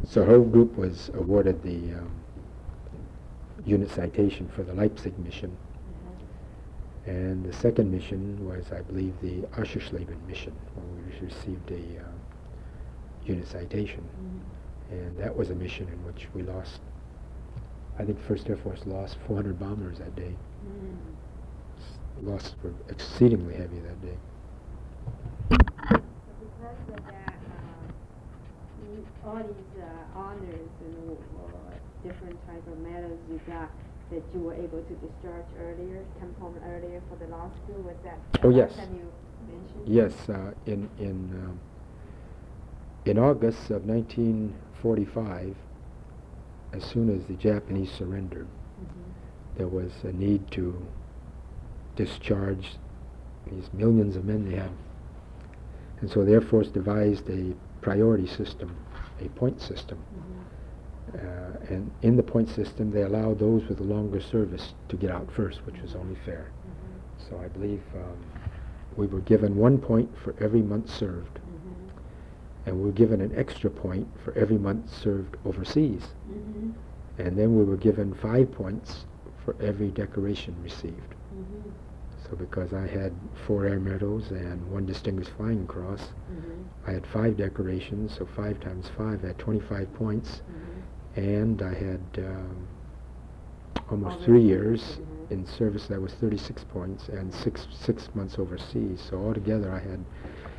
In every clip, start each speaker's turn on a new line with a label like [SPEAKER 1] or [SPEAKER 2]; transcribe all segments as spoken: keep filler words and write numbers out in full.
[SPEAKER 1] So her group was awarded the um, unit citation for the Leipzig mission. Mm-hmm. And the second mission was, I believe, the Aschersleben mission, where we received a uh, unit citation. Mm-hmm. And that was a mission in which we lost, I think First Air Force lost four hundred bombers that day. Mm-hmm. Losses were exceedingly heavy that day.
[SPEAKER 2] So because of that, uh, all these uh, honors and uh, different type of medals you got, that you were able to discharge earlier, come home earlier for the law school, was that
[SPEAKER 1] oh, yes.
[SPEAKER 2] Can you mention?
[SPEAKER 1] Yes, uh, in in um, in August of nineteen forty-five, as soon as the Japanese surrendered, mm-hmm. there was a need to discharge these millions of men they had. And so the Air Force devised a priority system, a point system. Mm-hmm. uh, and in the point system, they allowed those with the longer service to get out first, which was only fair. Mm-hmm. So I believe um, we were given one point for every month served. Mm-hmm. And we were given an extra point for every month served overseas. Mm-hmm. And then we were given five points for every decoration received. Mm-hmm. So because I had four air medals and one distinguished flying cross, mm-hmm. I had five decorations, so five times five, I had twenty-five points. Mm-hmm. And I had um, almost three years mm-hmm. in service. That was thirty-six points, and six six months overseas. So altogether I had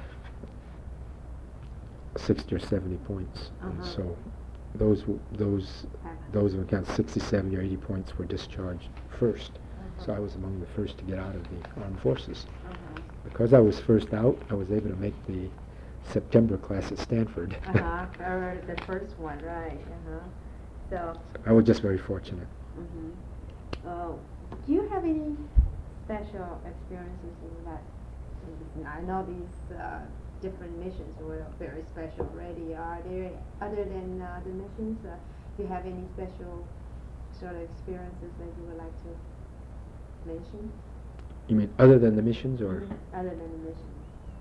[SPEAKER 1] sixty or seventy points. Uh-huh. And so those w- those those would count sixty, seventy, or eighty points were discharged first. So I was among the first to get out of the armed forces. Uh-huh. Because I was first out, I was able to make the September class at Stanford.
[SPEAKER 2] Uh-huh. The first one, right. Uh-huh. So,
[SPEAKER 1] so I was just very fortunate.
[SPEAKER 2] Mm-hmm. Uh, do you have any special experiences in that? I know these uh, different missions were very special already. Are there, other than uh, the missions, uh, do you have any special sort of experiences that you would like to mention?
[SPEAKER 1] You mean other than the missions, or?
[SPEAKER 2] Mm-hmm. Other than the missions.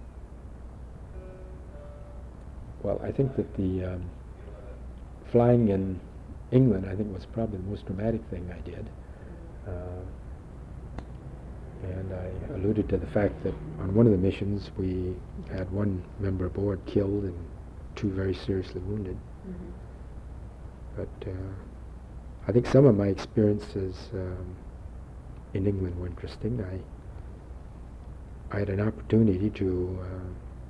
[SPEAKER 1] Well, I think that the um, flying in England, I think, was probably the most dramatic thing I did. Mm-hmm. Uh, and I alluded to the fact that on one of the missions we had one member aboard killed and two very seriously wounded. Mm-hmm. But uh, I think some of my experiences um, in England were interesting. I I had an opportunity to uh,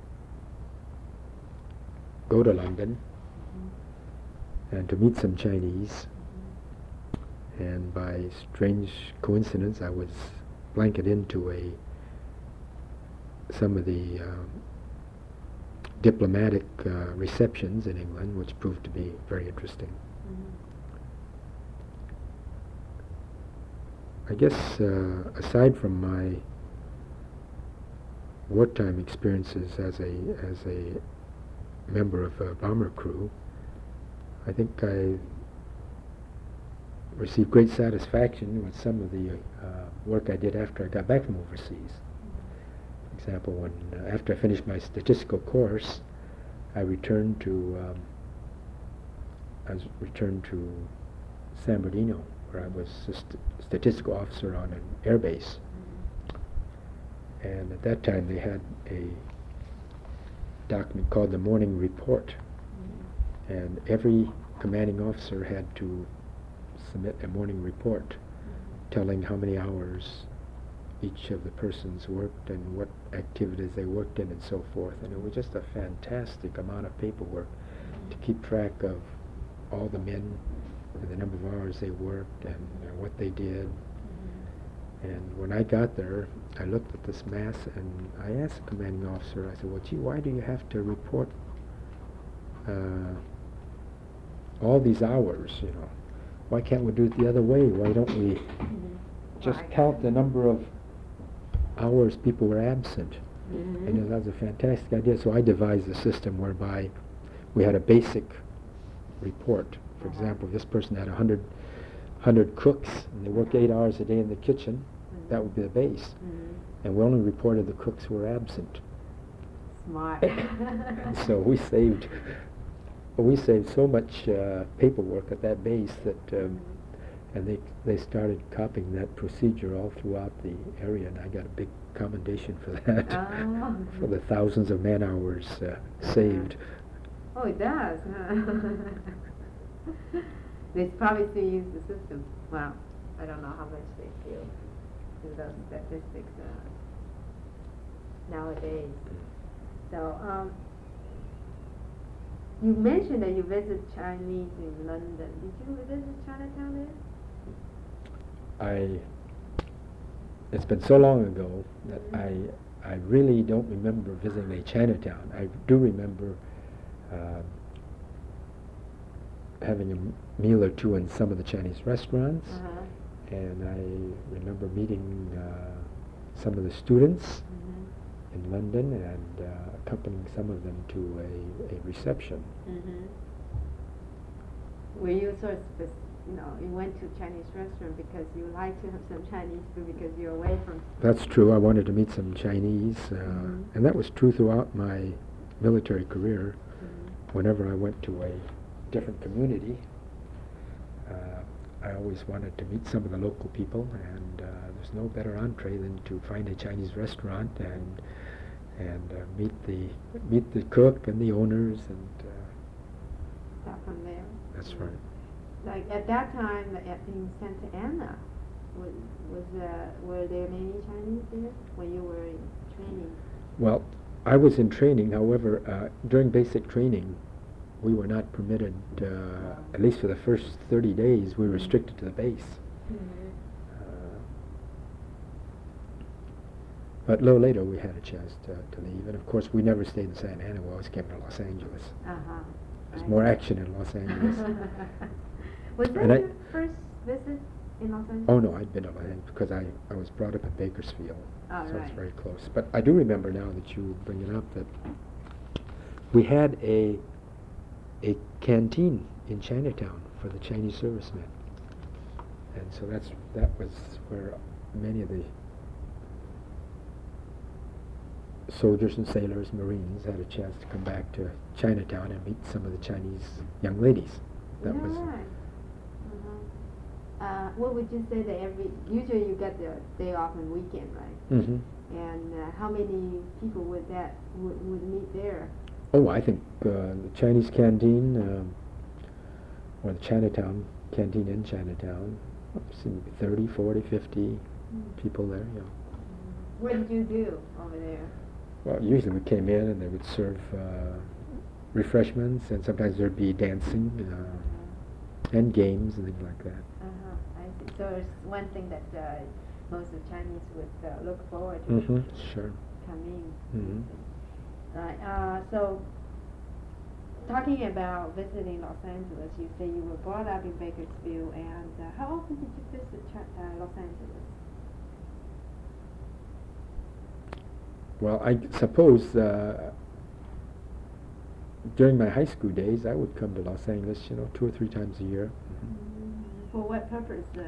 [SPEAKER 1] go to London mm-hmm. and to meet some Chinese, mm-hmm. and by strange coincidence I was blanketed into a some of the um, diplomatic uh, receptions in England, which proved to be very interesting. I guess uh, aside from my wartime experiences as a as a member of a bomber crew, I think I received great satisfaction with some of the uh, work I did after I got back from overseas. For example, when uh, after I finished my statistical course, I returned to um, I was returned to San Bernardino, where I was a st- statistical officer on an air base. Mm-hmm. And at that time they had a document called the Morning Report. Mm-hmm. And every commanding officer had to submit a morning report mm-hmm. telling how many hours each of the persons worked and what activities they worked in and so forth. And it was just a fantastic amount of paperwork mm-hmm. to keep track of all the men and the number of hours they worked and uh, what they did. Mm-hmm. And when I got there, I looked at this mass and I asked the commanding officer, I said, well, gee, why do you have to report uh, all these hours, you know? Why can't we do it the other way? Why don't we mm-hmm. just right. count the number of hours people were absent? Mm-hmm. And you know, that was a fantastic idea. So I devised a system whereby we had a basic report. For example, if this person had one hundred, one hundred cooks, and they worked eight hours a day in the kitchen, mm-hmm. that would be the base. Mm-hmm. And we only reported the cooks who were absent.
[SPEAKER 2] Smart.
[SPEAKER 1] And so we saved we saved so much uh, paperwork at that base that, um, and they they started copying that procedure all throughout the area, and I got a big commendation for that,
[SPEAKER 2] Oh.
[SPEAKER 1] for the thousands of man hours uh, saved.
[SPEAKER 2] Oh, it does, huh? They probably still use the system. Well, I don't know how much they still do those statistics uh, nowadays. So, um, you mentioned that you visit Chinese in London. Did you visit Chinatown there?
[SPEAKER 1] I. It's been so long ago that
[SPEAKER 2] Mhm.
[SPEAKER 1] I I really don't remember visiting a Chinatown. I do remember uh, having a m- meal or two in some of the Chinese restaurants,
[SPEAKER 2] Uh-huh.
[SPEAKER 1] and I remember meeting uh, some of the students
[SPEAKER 2] Mhm.
[SPEAKER 1] in London and uh, accompanying some of them to a, a reception.
[SPEAKER 2] Mhm. Were you sort of, spec- you know, you went to Chinese restaurant because you like to have some Chinese food because you're away from.
[SPEAKER 1] That's true. I wanted to meet some Chinese, uh,
[SPEAKER 2] Mhm.
[SPEAKER 1] and that was true throughout my military career.
[SPEAKER 2] Mhm.
[SPEAKER 1] Whenever I went to a different community, uh, I always wanted to meet some of the local people, and uh, there's no better entree than to find a Chinese restaurant and and uh, meet the meet the cook and the owners, and uh,
[SPEAKER 2] Start from there.
[SPEAKER 1] that's
[SPEAKER 2] Mhm.
[SPEAKER 1] right.
[SPEAKER 2] Like at that time at, in Santa Ana, was, was uh, were there many Chinese there when you were in training?
[SPEAKER 1] Well, I was in training. However, uh, during basic training, we were not permitted, uh, at least for the first thirty days, we were restricted to the base.
[SPEAKER 2] Mm-hmm.
[SPEAKER 1] Uh, but a little later, we had a chance to, to leave. And of course, we never stayed in Santa Ana. We always came to Los Angeles.
[SPEAKER 2] Uh-huh.
[SPEAKER 1] There's
[SPEAKER 2] I
[SPEAKER 1] more
[SPEAKER 2] see.
[SPEAKER 1] action in Los Angeles.
[SPEAKER 2] Was that
[SPEAKER 1] And I-
[SPEAKER 2] your first visit in Los Angeles?
[SPEAKER 1] Oh no, I'd been to Los Angeles because I, I was brought up in Bakersfield,
[SPEAKER 2] Oh,
[SPEAKER 1] so
[SPEAKER 2] right.
[SPEAKER 1] it's very close. But I do remember now that you bring it up that we had a a canteen in Chinatown for the Chinese servicemen, and so that's that was where many of the soldiers and sailors, Marines, had a chance to come back to Chinatown and meet some of the Chinese young ladies. That
[SPEAKER 2] Yeah,
[SPEAKER 1] was
[SPEAKER 2] right. Uh-huh. Uh, what would you say that every usually you get the day off on weekend, right?
[SPEAKER 1] hmm
[SPEAKER 2] And uh, how many people would that would, would meet there?
[SPEAKER 1] Oh, I think uh, the Chinese canteen, um, or the Chinatown canteen in Chinatown, seemed to be thirty, forty, fifty
[SPEAKER 2] Mm.
[SPEAKER 1] people there. You know.
[SPEAKER 2] What did you do over there?
[SPEAKER 1] Well, usually we came in and they would serve uh, refreshments, and sometimes there'd be dancing uh, and games and things like that.
[SPEAKER 2] Uh-huh, I see. So it's one thing that uh, most of Chinese would uh, look forward to
[SPEAKER 1] Mm-hmm. Sure.
[SPEAKER 2] coming.
[SPEAKER 1] Mhm.
[SPEAKER 2] Right. Uh, so, talking about visiting Los Angeles, you say you were brought up in Bakersfield, and uh, how often did you visit Chi- uh, Los Angeles?
[SPEAKER 1] Well, I suppose uh, during my high school days, I would come to Los Angeles, you know, two or three times a year.
[SPEAKER 2] Mm, for what purpose? Uh,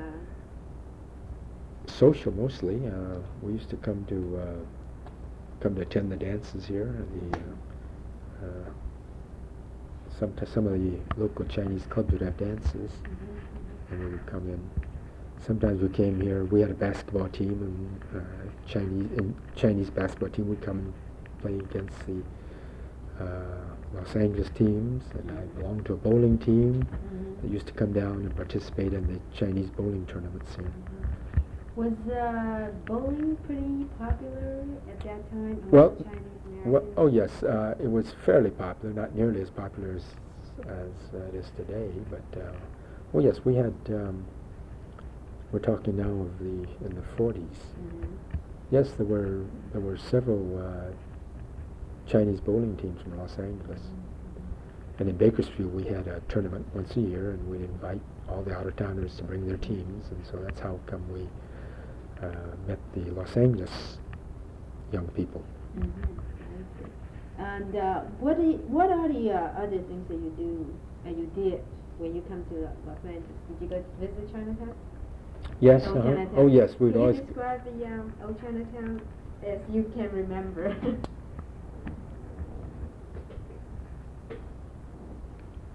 [SPEAKER 1] Social mostly. Uh, we used to come to uh, come to attend the dances here. The uh, uh, some some of the local Chinese clubs would have dances,
[SPEAKER 2] mm-hmm.
[SPEAKER 1] and we would come in. Sometimes we came here. We had a basketball team, and uh, Chinese and Chinese basketball team would come and play against the uh, Los Angeles teams. And I belonged to a bowling team
[SPEAKER 2] Mm-hmm.
[SPEAKER 1] that used to come down and participate in the Chinese bowling tournaments here.
[SPEAKER 2] Was uh, bowling pretty popular at that time among
[SPEAKER 1] Well,
[SPEAKER 2] Chinese
[SPEAKER 1] Well,
[SPEAKER 2] Americans?
[SPEAKER 1] oh yes, uh, it was fairly popular, not nearly as popular as, as uh, it is today, but uh, oh yes, we had. Um, we're talking now of the in the forties.
[SPEAKER 2] Mm-hmm.
[SPEAKER 1] Yes, there were there were several uh, Chinese bowling teams from Los Angeles, and in Bakersfield we had a tournament once a year, and we'd invite all the out-of-towners to bring their teams, and so that's how come we uh, met the Los Angeles young people.
[SPEAKER 2] Mm-hmm. I see. And uh, what do you, what are the uh, other things that you do that you did when you come to Los Angeles? Did you go visit Chinatown?
[SPEAKER 1] Yes.
[SPEAKER 2] Old
[SPEAKER 1] Uh-huh.
[SPEAKER 2] Chinatown?
[SPEAKER 1] Oh yes, we'd
[SPEAKER 2] Can
[SPEAKER 1] always.
[SPEAKER 2] you describe the um, old Chinatown as you can remember?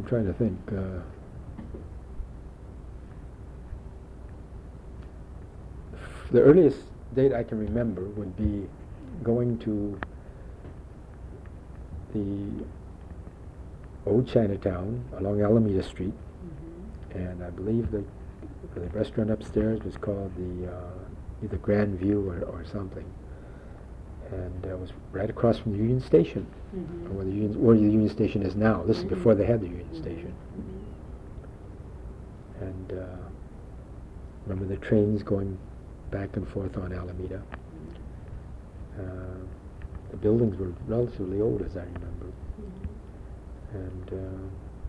[SPEAKER 1] I'm trying to think. Uh, the earliest date I can remember would be going to the old Chinatown along Alameda Street,
[SPEAKER 2] Mm-hmm.
[SPEAKER 1] and I believe the the restaurant upstairs was called the uh, either Grand View or, or something, and it was right across from the Union Station,
[SPEAKER 2] Mm-hmm.
[SPEAKER 1] where the Union where the Union Station is now. This
[SPEAKER 2] Mhm.
[SPEAKER 1] is before they had the Union
[SPEAKER 2] Mhm.
[SPEAKER 1] Station,
[SPEAKER 2] Mhm.
[SPEAKER 1] and uh, remember the trains going back and forth on Alameda. Uh, the buildings were relatively old, as I remember.
[SPEAKER 2] Mhm.
[SPEAKER 1] And uh,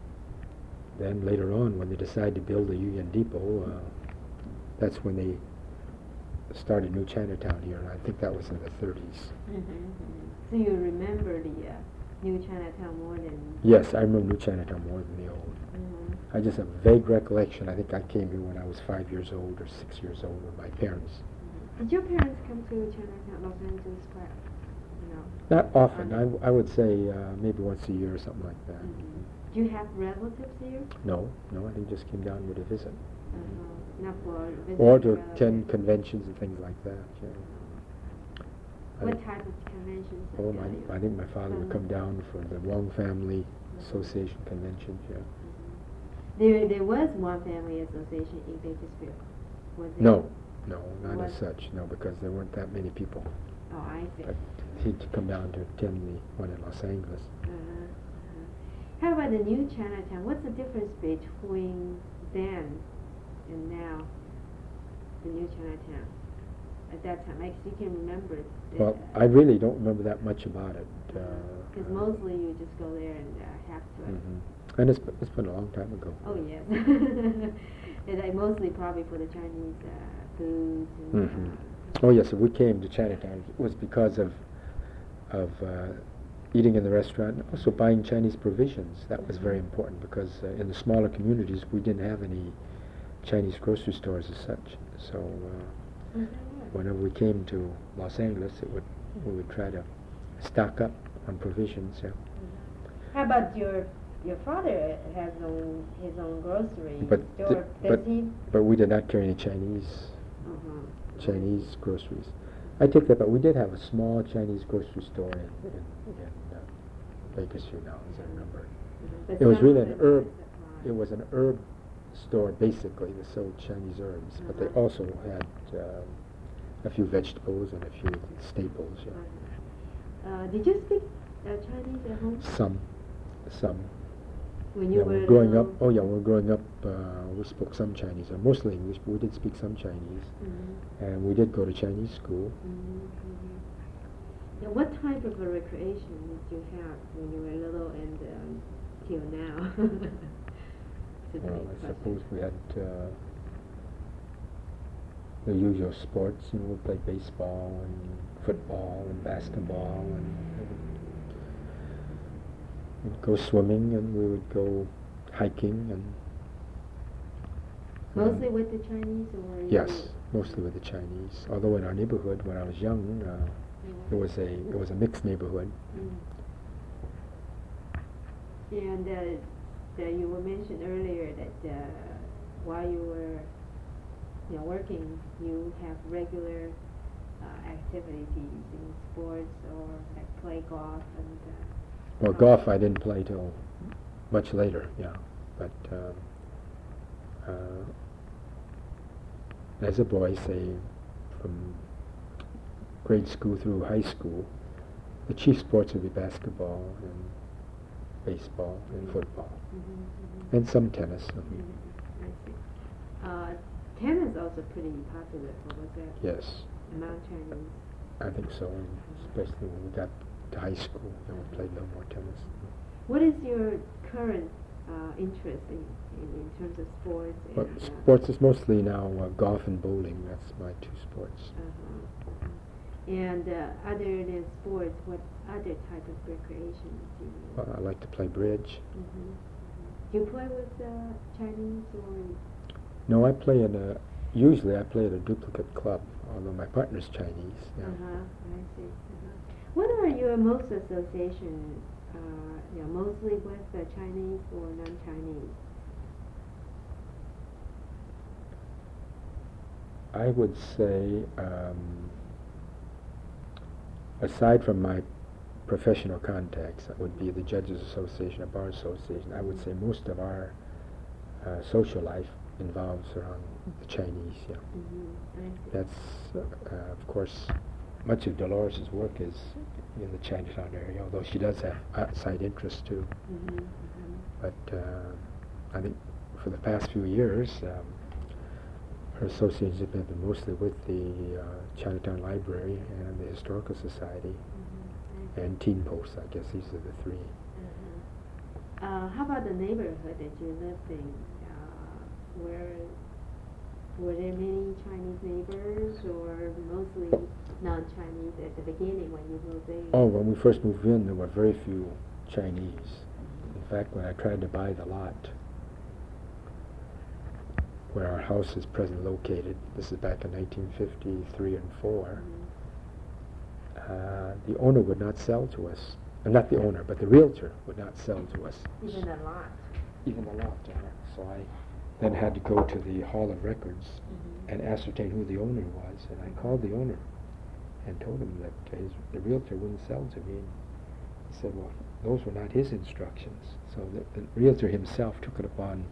[SPEAKER 1] then later on, when they decided to build the Union Depot, uh, that's when they started New Chinatown here, and I think that was in the thirties.
[SPEAKER 2] Mhm. Mhm. So you remember the uh, New Chinatown more than?
[SPEAKER 1] Yes, I remember New Chinatown more than the old.
[SPEAKER 2] Mhm.
[SPEAKER 1] I just have a vague recollection. I think I came here when I was five years old or six years old with my parents.
[SPEAKER 2] Did your parents come to Chinatown, Los Angeles, quite, you know?
[SPEAKER 1] Not often. I,
[SPEAKER 2] Um,
[SPEAKER 1] w- I would say uh, maybe once a year or something like that.
[SPEAKER 2] Mhm. Do you have relatives here?
[SPEAKER 1] No, no, I think just came down here to visit.
[SPEAKER 2] Uh-huh. Not for visiting
[SPEAKER 1] Or to
[SPEAKER 2] relatives.
[SPEAKER 1] attend conventions and things like that. Yeah. I-
[SPEAKER 2] What type of conventions?
[SPEAKER 1] Oh,
[SPEAKER 2] did
[SPEAKER 1] my,
[SPEAKER 2] you-
[SPEAKER 1] I think my father would come down for the Wong Family Association conventions, yeah.
[SPEAKER 2] Mhm. There, there was one family association in Bakersfield. Was there?
[SPEAKER 1] No, no, not
[SPEAKER 2] What?
[SPEAKER 1] as such, no, because there weren't that many people.
[SPEAKER 2] Oh, I see.
[SPEAKER 1] But he'd come down to attend the one in Los Angeles.
[SPEAKER 2] Uh-huh. Uh-huh. How about the new Chinatown? What's the difference between then and now, the new Chinatown? At that time, like, you can remember it.
[SPEAKER 1] Well, I really don't remember that much about it. uh,
[SPEAKER 2] Because
[SPEAKER 1] uh,
[SPEAKER 2] mostly you just go there and uh, have to.
[SPEAKER 1] mhm. And it's, b- it's been a long time ago.
[SPEAKER 2] Oh, yes. And I mostly probably for the Chinese uh, foods and.
[SPEAKER 1] Mhm.
[SPEAKER 2] Uh,
[SPEAKER 1] Oh, yes, if we came to Chinatown, it was because of, of uh, eating in the restaurant, and also buying Chinese provisions. That was very important because uh, in the smaller communities, we didn't have any Chinese grocery stores as such. So uh,
[SPEAKER 2] Mhm.
[SPEAKER 1] whenever we came to Los Angeles, it would we would try to stock up on provisions. Yeah.
[SPEAKER 2] How about your your father has own his own grocery
[SPEAKER 1] But
[SPEAKER 2] store?
[SPEAKER 1] th-
[SPEAKER 2] Does
[SPEAKER 1] but
[SPEAKER 2] he?
[SPEAKER 1] but we did not carry any Chinese
[SPEAKER 2] Uh-huh.
[SPEAKER 1] Chinese groceries. I take that, but we did have a small Chinese grocery store in in, in uh, Bakersfield now, as I remember.
[SPEAKER 2] Mhm. But
[SPEAKER 1] It was
[SPEAKER 2] some
[SPEAKER 1] really
[SPEAKER 2] of
[SPEAKER 1] an
[SPEAKER 2] them
[SPEAKER 1] herb.
[SPEAKER 2] were supplied.
[SPEAKER 1] It was an herb store basically that sold Chinese herbs, but they
[SPEAKER 2] Uh-huh.
[SPEAKER 1] also had um, a few vegetables and a few staples. Yeah.
[SPEAKER 2] Uh, did you speak uh, Chinese at home
[SPEAKER 1] Some, some.
[SPEAKER 2] when you
[SPEAKER 1] Yeah,
[SPEAKER 2] were
[SPEAKER 1] we're growing up.
[SPEAKER 2] little?
[SPEAKER 1] Oh yeah, when we were growing up. Uh, we spoke some Chinese, uh, mostly English, but we did speak some Chinese,
[SPEAKER 2] Mhm.
[SPEAKER 1] and we did go to Chinese school.
[SPEAKER 2] Mhm, mhm. Now, what type of a recreation did you have when you were little and um, till now? It's a
[SPEAKER 1] Well,
[SPEAKER 2] big
[SPEAKER 1] I
[SPEAKER 2] question.
[SPEAKER 1] suppose we had uh, the usual sports. You know, we played baseball and football and basketball, and we would we'd go swimming, and we would go hiking, and
[SPEAKER 2] Mostly
[SPEAKER 1] um,
[SPEAKER 2] with the Chinese, or you-
[SPEAKER 1] yes, mostly with the Chinese. Although in our neighborhood, when I was young, uh,
[SPEAKER 2] Yeah.
[SPEAKER 1] it was a it was a mixed neighborhood.
[SPEAKER 2] Mm. And uh, the, you were mentioned earlier that uh, while you were, you know, working, you have regular uh, activities in sports or like play golf and. Uh,
[SPEAKER 1] Well,
[SPEAKER 2] uh,
[SPEAKER 1] golf I didn't play till much later, yeah. But um, uh, as a boy, say from grade school through high school, the chief sports would be basketball and baseball and
[SPEAKER 2] Mhm.
[SPEAKER 1] football,
[SPEAKER 2] Mhm, mhm.
[SPEAKER 1] and some tennis. mhm.
[SPEAKER 2] Mhm, I see. Uh, tennis also pretty popular, or was that?
[SPEAKER 1] Yes,
[SPEAKER 2] Among Chinese.
[SPEAKER 1] I think so, and especially when we got to high school, then we played a little more tennis.
[SPEAKER 2] What is your current uh, interest in, in, in terms of sports?
[SPEAKER 1] But
[SPEAKER 2] and, uh,
[SPEAKER 1] sports is mostly now uh, golf and bowling. That's my two sports.
[SPEAKER 2] Uh-huh. And uh, other than sports, what other type of recreation do you?
[SPEAKER 1] Well, I like to play bridge.
[SPEAKER 2] Mhm. Do you play with uh, Chinese or?
[SPEAKER 1] No, I play in a. Usually, I play at a duplicate club. Although my partner's Chinese. Yeah.
[SPEAKER 2] Uh huh. I see. Uh-huh. What are your most association uh, Yeah, mostly with the Chinese or non-Chinese?
[SPEAKER 1] I would say, um, aside from my professional contacts, that would be the Judges Association, the Bar Association, I would say most of our uh, social life involves around the Chinese, yeah.
[SPEAKER 2] Mm-hmm.
[SPEAKER 1] That's, uh, uh, of course, much of Dolores' work is in the Chinatown area, although she does have outside interests too.
[SPEAKER 2] Mm-hmm. Mm-hmm.
[SPEAKER 1] But uh, I think for the past few years, um, her associations have been mostly with the uh, Chinatown Library and the Historical Society,
[SPEAKER 2] Mm-hmm.
[SPEAKER 1] and Teen Post. I guess these are the three.
[SPEAKER 2] Mm-hmm. Uh, how about the neighborhood that you lived in? Uh, where were there many Chinese neighbors, or mostly non-Chinese at the beginning when you moved in?
[SPEAKER 1] Oh, when we first moved in, there were very few Chinese. In fact, when I tried to buy the lot where our house is presently located, this is back in nineteen fifty-three and four, mm-hmm. uh, the owner would not sell to us. Uh, not the owner, but the realtor would not sell to us.
[SPEAKER 2] Even a lot?
[SPEAKER 1] Even a lot, uh, so I then had to go to the Hall of Records mm-hmm. and ascertain who the owner was, and I called the owner and told him that his, the realtor wouldn't sell to me. And he said, well, those were not his instructions. So the, the realtor himself took it upon,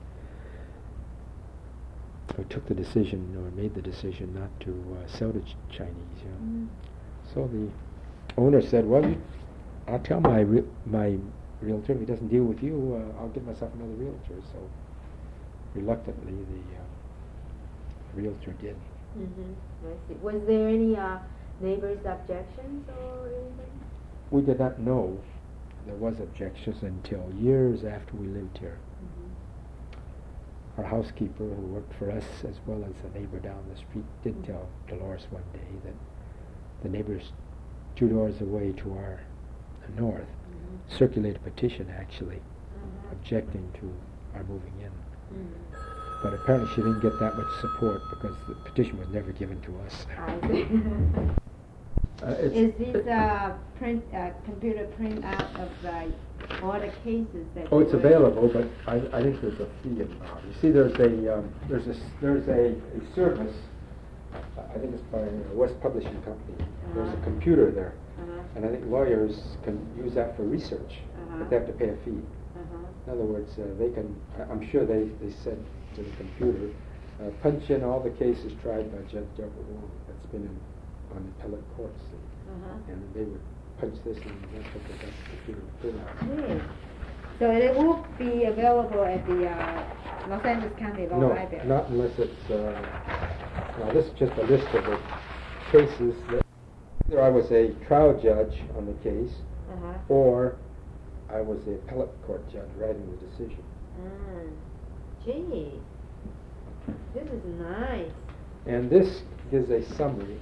[SPEAKER 1] or took the decision, or made the decision not to uh, sell to ch- Chinese. You know? Mm. So the owner said, well, you, I'll tell my re- my realtor if he doesn't deal with you, uh, I'll get myself another realtor. So reluctantly, the uh, realtor did.
[SPEAKER 2] Mm-hmm. I see. Was there any uh, neighbors' objections or anything?
[SPEAKER 1] We did not know there was objections until years after we lived here. Mm-hmm. Our housekeeper, who worked for us as well as a neighbor down the street, did mm-hmm. tell Dolores one day that the neighbors two doors away to our the north mm-hmm. circulated a petition, actually, mm-hmm. objecting to our moving in. Mm. But apparently she didn't get that much support because the petition was never given to us.
[SPEAKER 2] I see. uh, Is this uh, print, uh, computer print out of uh, all the cases that?
[SPEAKER 1] Oh, it's available, but I, I think there's a fee involved. You see, there's a um, there's a there's a, a service. Uh, I think it's by uh, West Publishing Company. Uh-huh. There's a computer there, uh-huh. and I think lawyers can use that for research, uh-huh. but they have to pay a fee. In other words, uh, they can, I'm sure they, they said to the computer, uh, punch in all the cases tried by Judge Delbert Wong that's been in, on the appellate courts. Uh-huh. And they would punch this in and that's what they got the computer to print out.
[SPEAKER 2] Hmm. So it will be available at the uh, Los Angeles County Law
[SPEAKER 1] no,
[SPEAKER 2] Library?
[SPEAKER 1] No, not unless it's, uh, now this is just a list of the cases that either I was a trial judge on the case, uh-huh. or I was the appellate court judge writing the decision.
[SPEAKER 2] Mm. Gee, this is nice.
[SPEAKER 1] And this gives a summary.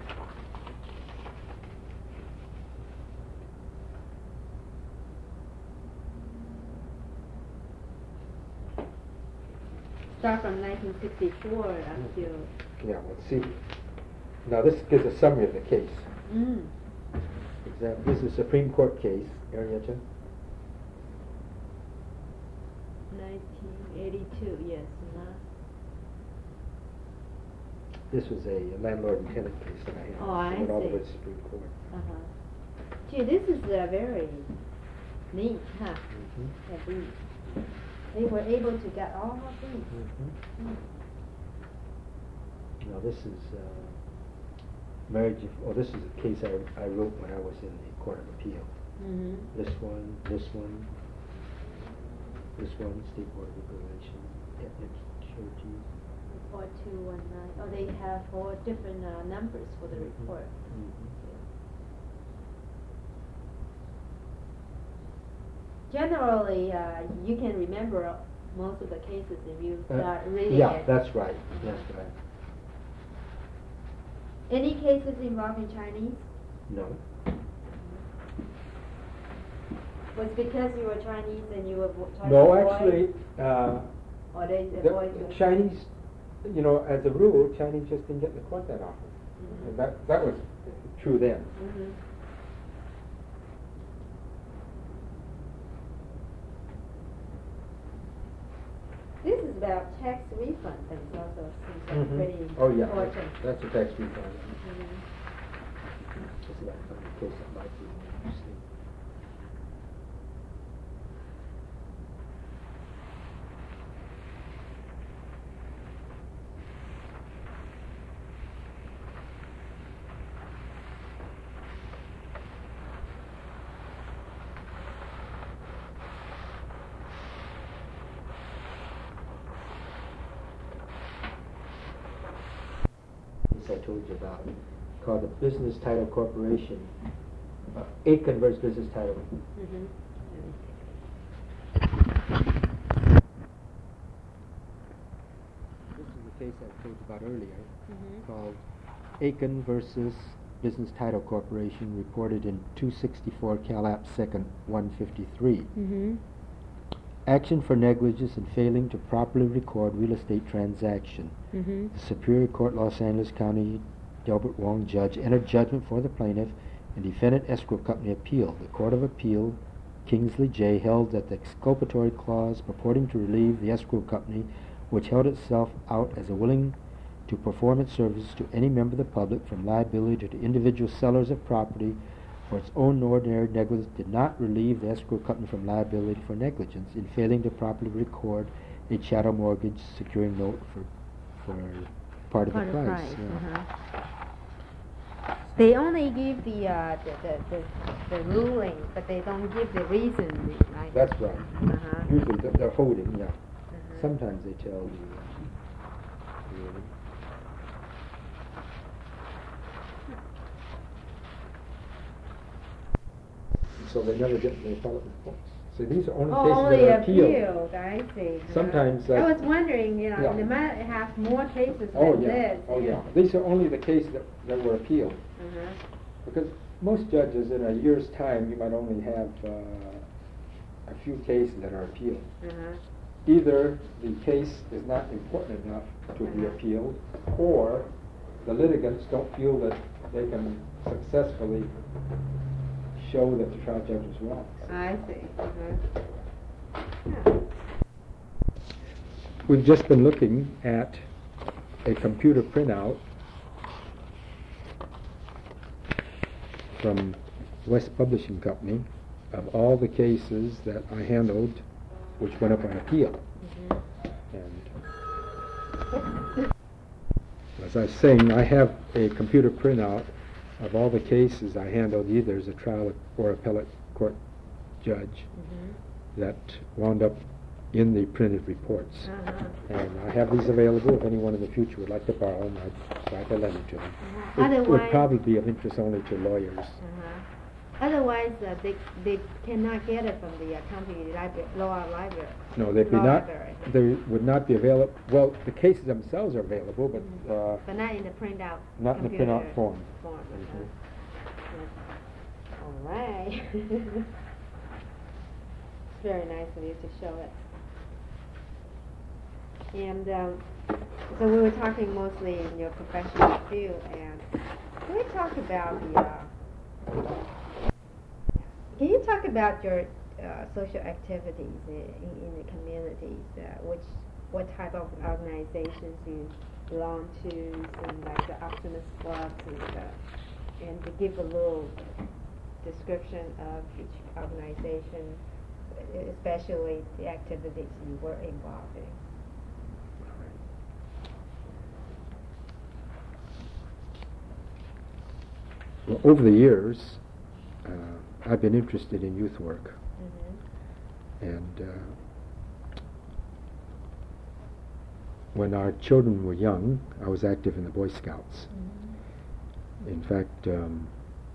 [SPEAKER 2] Start from nineteen sixty-four until...
[SPEAKER 1] Yeah, let's see. Now this gives a summary of the case. Mm. Example, this is a Supreme Court case, Arietta.
[SPEAKER 2] nineteen eighty-two, yes. Uh-huh.
[SPEAKER 1] This was a landlord and tenant case that I had.
[SPEAKER 2] Oh, I
[SPEAKER 1] went
[SPEAKER 2] see.
[SPEAKER 1] all the way to Supreme Court.
[SPEAKER 2] Uh-huh. Gee, this is uh, very neat, huh? Mm-hmm. That we, they were able to get all of these. Mm-hmm. Mm.
[SPEAKER 1] Now this is uh, marriage. Of, oh, this is a case I, I wrote when I was in the Court of Appeal. Mm-hmm. This one, this one. This one, State Board of Regulation, ethnic churches.
[SPEAKER 2] four two one nine. Oh, they have four different uh, numbers for the mm-hmm. report. Mm-hmm. Generally, uh, you can remember most of the cases if you start uh, reading
[SPEAKER 1] yeah,
[SPEAKER 2] it.
[SPEAKER 1] Yeah, that's right. Mm-hmm. That's right.
[SPEAKER 2] Any cases involving Chinese?
[SPEAKER 1] No.
[SPEAKER 2] Was it because you were Chinese and you were trying
[SPEAKER 1] no,
[SPEAKER 2] to
[SPEAKER 1] avoid? actually, uh,
[SPEAKER 2] or they
[SPEAKER 1] the
[SPEAKER 2] avoid the
[SPEAKER 1] Chinese, you know, as a rule, Chinese just didn't get in the court that often. Mm-hmm. And that that was true then. Mm-hmm.
[SPEAKER 2] about tax refund, that's also seems like
[SPEAKER 1] Mhm.
[SPEAKER 2] pretty
[SPEAKER 1] Oh, yeah,
[SPEAKER 2] important.
[SPEAKER 1] that's, that's a tax refund.
[SPEAKER 2] Mhm.
[SPEAKER 1] Just like in the case that might be interesting. This I told you about, called the Business Title Corporation. Uh, Aiken versus Business Title.
[SPEAKER 2] Mhm.
[SPEAKER 1] This is the case I told you about earlier,
[SPEAKER 2] Mhm.
[SPEAKER 1] called Aiken versus Business Title Corporation, reported in two sixty-four Calap second one fifty-three.
[SPEAKER 2] Mhm.
[SPEAKER 1] Action for negligence in failing to properly record real estate transaction.
[SPEAKER 2] Mhm.
[SPEAKER 1] The Superior Court, Los Angeles County, Delbert Wong judge entered judgment for the plaintiff and defendant escrow company appealed. The Court of Appeal, Kingsley J., held that the exculpatory clause purporting to relieve the escrow company, which held itself out as a willing to perform its services to any member of the public from liability to individual sellers of property for its own ordinary negligence, did not relieve the escrow company from liability for negligence in failing to properly record a chattel mortgage securing note for for part of
[SPEAKER 2] Part
[SPEAKER 1] the
[SPEAKER 2] of
[SPEAKER 1] price.
[SPEAKER 2] price.
[SPEAKER 1] Yeah.
[SPEAKER 2] Uh-huh. They only give the, uh, the, the, the, the ruling, but they don't give the reason, right?
[SPEAKER 1] That's right.
[SPEAKER 2] Uh-huh.
[SPEAKER 1] Usually they're, they're holding, yeah.
[SPEAKER 2] Uh-huh.
[SPEAKER 1] Sometimes they tell you. Uh, really. So they never get the appellate reports. So these are only
[SPEAKER 2] Oh,
[SPEAKER 1] cases
[SPEAKER 2] only
[SPEAKER 1] that are appealed.
[SPEAKER 2] appealed, I see.
[SPEAKER 1] Sometimes,
[SPEAKER 2] Uh, I
[SPEAKER 1] uh,
[SPEAKER 2] was wondering, you know,
[SPEAKER 1] yeah.
[SPEAKER 2] they might have more cases
[SPEAKER 1] Oh
[SPEAKER 2] than
[SPEAKER 1] yeah.
[SPEAKER 2] this.
[SPEAKER 1] Oh
[SPEAKER 2] you
[SPEAKER 1] yeah.
[SPEAKER 2] know.
[SPEAKER 1] These are only the cases that, that were appealed.
[SPEAKER 2] Uh-huh.
[SPEAKER 1] Because most judges in a year's time, you might only have uh, a few cases that are appealed.
[SPEAKER 2] Uh-huh.
[SPEAKER 1] Either the case is not important enough to be
[SPEAKER 2] Uh-huh.
[SPEAKER 1] appealed, or the litigants don't feel that they can successfully show that the trial judge was wrong.
[SPEAKER 2] I see. Uh-huh. Yeah.
[SPEAKER 1] We've just been looking at a computer printout from West Publishing Company of all the cases that I handled which went up on appeal.
[SPEAKER 2] Mm-hmm.
[SPEAKER 1] And as I was saying, I have a computer printout of all the cases I handled either as a trial or appellate court judge
[SPEAKER 2] Mm-hmm.
[SPEAKER 1] that wound up in the printed reports.
[SPEAKER 2] Uh-huh.
[SPEAKER 1] And I have these available if anyone in the future would like to borrow them. I'd try to lend them to them.
[SPEAKER 2] Uh-huh.
[SPEAKER 1] It would
[SPEAKER 2] Otherwise-
[SPEAKER 1] probably be of interest only to lawyers.
[SPEAKER 2] Uh-huh. Otherwise, uh, they, they cannot get it from the uh, county library, law library.
[SPEAKER 1] No, they'd be
[SPEAKER 2] law
[SPEAKER 1] not,
[SPEAKER 2] library.
[SPEAKER 1] they would not be available, well, the cases themselves are available, but uh,
[SPEAKER 2] But not in the printout.
[SPEAKER 1] not in the
[SPEAKER 2] computer
[SPEAKER 1] printout form.
[SPEAKER 2] form.
[SPEAKER 1] Mhm.
[SPEAKER 2] Uh-huh. All right. It's very nice of you to show it. And um, so we were talking mostly in your professional field, and can we talk about the, uh, can you talk about your uh, social activities in, in the communities, uh, which, what type of organizations you belong to, and like the Optimist Clubs, and, uh, and to give a little description of each organization, especially the activities you were involved in.
[SPEAKER 1] Well, over the years, uh, I've been interested in youth work.
[SPEAKER 2] Mm-hmm.
[SPEAKER 1] And uh, when our children were young, I was active in the Boy Scouts.
[SPEAKER 2] Mm-hmm.
[SPEAKER 1] In fact, um,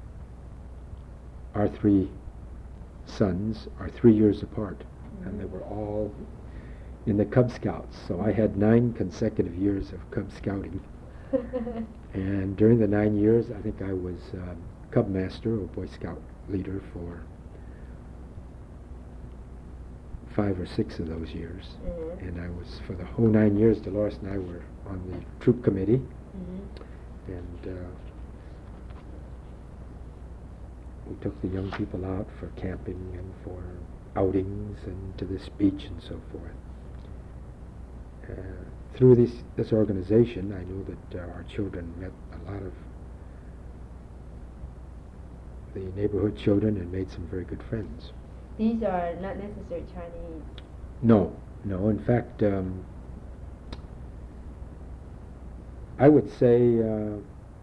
[SPEAKER 1] our three sons are three years apart, mm-hmm. and they were all in the Cub Scouts. So I had nine consecutive years of Cub Scouting. And during the nine years, I think I was um, Cub Master or Boy Scout leader for five or six of those years.
[SPEAKER 2] Mm-hmm.
[SPEAKER 1] And I was, for the whole nine years, Dolores and I were on the troop committee.
[SPEAKER 2] Mm-hmm.
[SPEAKER 1] And uh, we took the young people out for camping and for outings and to this beach and so forth. through this, this organization, I know that uh, our children met a lot of the neighborhood children and made some very good friends.
[SPEAKER 2] These are not necessarily Chinese.
[SPEAKER 1] No, no. In fact, um, I would say uh,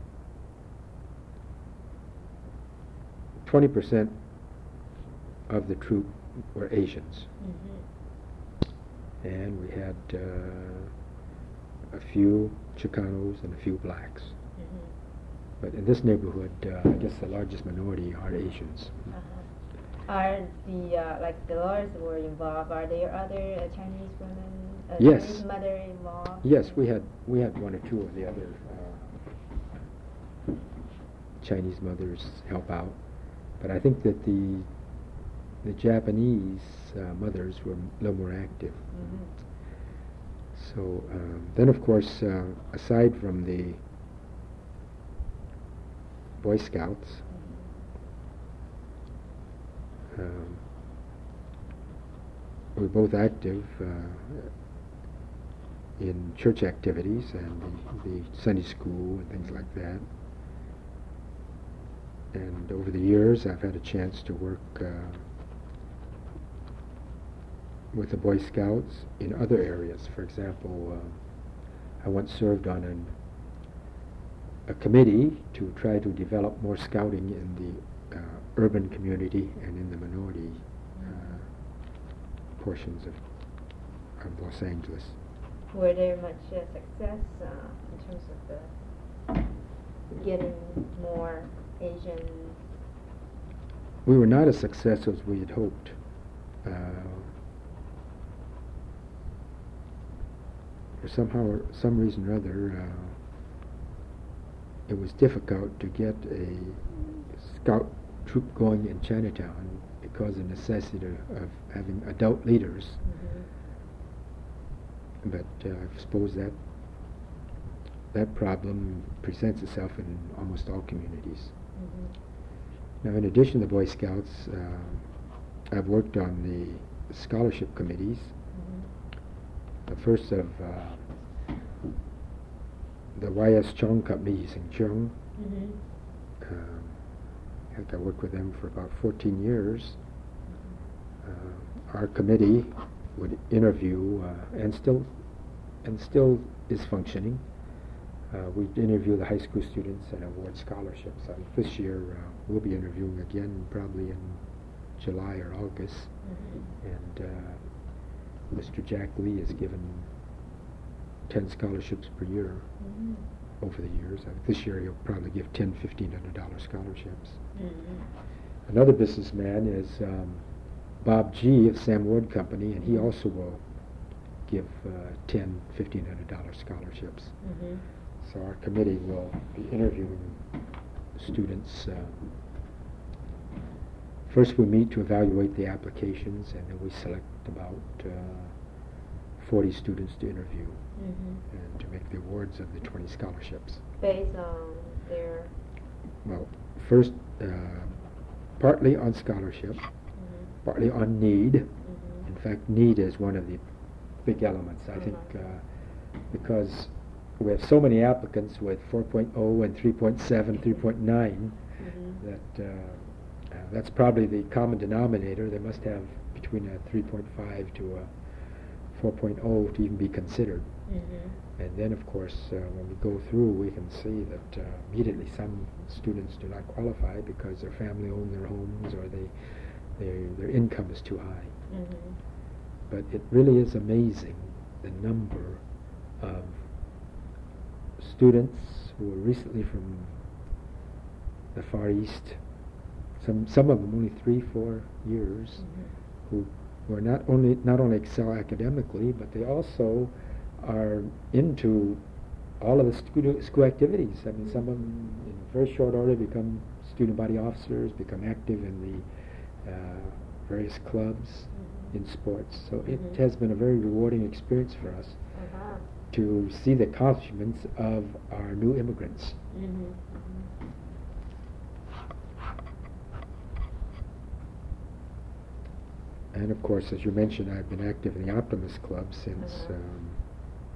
[SPEAKER 1] twenty percent of the troop were Asians. Mm-hmm. And we had uh, a few Chicanos and a few blacks. Mm-hmm. But in this neighborhood, uh, I guess the largest minority are Asians.
[SPEAKER 2] Uh-huh. Are the, uh, like the lawyers who were involved, are there other uh, Chinese women, uh,
[SPEAKER 1] yes.
[SPEAKER 2] Chinese mother involved?
[SPEAKER 1] Yes, we had we had one or two of the other uh, Chinese mothers help out. But I think that the the Japanese uh, mothers were a little more active. Mm-hmm. So um, then, of course, uh, aside from the Boy Scouts, mm-hmm. um, we were both active uh, in church activities and the, the Sunday school and things like that. And over the years, I've had a chance to work uh, with the Boy Scouts in other areas. For example, uh, I once served on an, a committee to try to develop more scouting in the uh, urban community and in the minority uh, portions of, of Los Angeles.
[SPEAKER 2] Were there much uh, success uh, in terms of the getting more Asian?
[SPEAKER 1] We were not as successful as we had hoped. Uh, for somehow, or some reason or other, uh, it was difficult to get a scout troop going in Chinatown because of the necessity of having adult leaders. Mm-hmm. But uh, I suppose that that problem presents itself in almost all communities. Mm-hmm. Now, in addition to the Boy Scouts, uh, I've worked on the scholarship committees. Mm-hmm. The first of uh, the Y S Chung Company in Chung. Mm-hmm. Um, I think I worked with them for about fourteen years. Mm-hmm. Uh, our committee would interview uh, and still and still is functioning. Uh, we interview the high school students and award scholarships. I think this year uh, we'll be interviewing again probably in July or August. Mm-hmm. And uh, Mister Jack Lee has given ten scholarships per year mm-hmm. over the years. I think this year he'll probably give ten, fifteen hundred dollar scholarships. Mm-hmm. Another businessman is um, Bob G. of Sam Ward Company, and he also will give uh, ten, fifteen hundred dollar scholarships. Mm-hmm. So our committee will be interviewing students. Uh, first we meet to evaluate the applications, and then we select about uh, forty students to interview mm-hmm. and to make the awards of the twenty scholarships.
[SPEAKER 2] Based on their...
[SPEAKER 1] Well, first, uh, partly on scholarship, mm-hmm. partly on need. Mm-hmm. In fact, need is one of the big elements, I mm-hmm. think, uh, because we have so many applicants with four point oh and three point seven, three point nine mm-hmm. that uh, uh, that's probably the common denominator. They must have between a three point five to a four point oh to even be considered. Mm-hmm. And then, of course, uh, when we go through, we can see that uh, immediately some students do not qualify because their family own their homes or they, they their income is too high. Mm-hmm. But it really is amazing the number of students who were recently from the Far East, some some of them only three, four years, mm-hmm. who were not only not only excel academically, but they also are into all of the school, school activities. I mean, some of them in very short order become student body officers, become active in the uh, various clubs, mm-hmm. in sports. So mm-hmm. it has been a very rewarding experience for us. Uh-huh. To see the accomplishments of our new immigrants. Mm-hmm. And of course, as you mentioned, I've been active in the Optimist Club since uh-huh. um,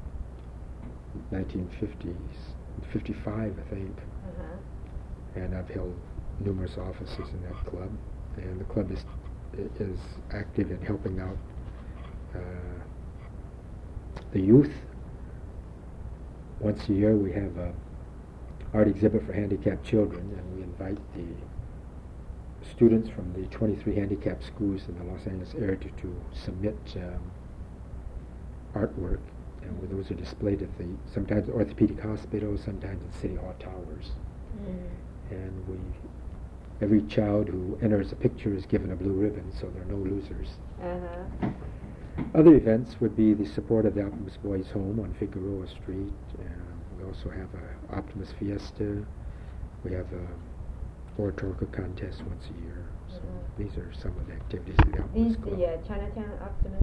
[SPEAKER 1] nineteen fifties, fifty-five, I think.
[SPEAKER 2] Uh-huh.
[SPEAKER 1] And I've held numerous offices in that club. And the club is is active in helping out uh, the youth. Once a year we have a art exhibit for handicapped children, and we invite the students from the twenty-three handicapped schools in the Los Angeles area to, to submit um, artwork, and where those are displayed at the sometimes orthopedic hospitals, sometimes in City Hall towers.
[SPEAKER 2] Mm.
[SPEAKER 1] And we, every child who enters a picture is given a blue ribbon, so there are no losers.
[SPEAKER 2] Uh-huh.
[SPEAKER 1] Other events would be the support of the Optimus Boys Home on Figueroa Street. Um, we also have a Optimus Fiesta. We have a oratorical contest once a year. So
[SPEAKER 2] Mm-hmm.
[SPEAKER 1] these are some of the activities of the Optimus
[SPEAKER 2] These
[SPEAKER 1] Club.
[SPEAKER 2] the uh, Chinatown Optimus